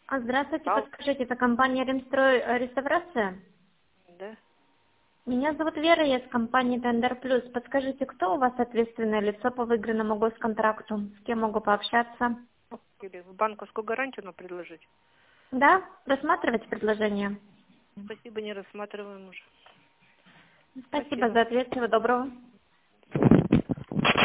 Здравствуйте, Алло. подскажите, это компания Ремстрой реставрация? Да. Меня зовут Вера, я с компании Тендер Плюс. Подскажите, кто у вас ответственное лицо по выигранному госконтракту? С кем могу пообщаться? Или в банковскую гарантию нам предложить? Да? Рассматривать предложение? Спасибо, не рассматриваем уже. Спасибо Спасибо. за ответ, всего доброго.